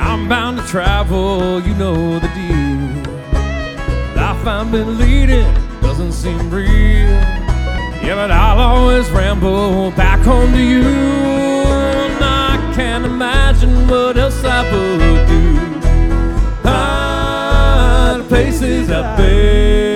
I'm bound to travel, you know the deal. Life I've been leading doesn't seem real. Yeah, but I'll always ramble back home to you. And I can't imagine what else I would do. The places I've been.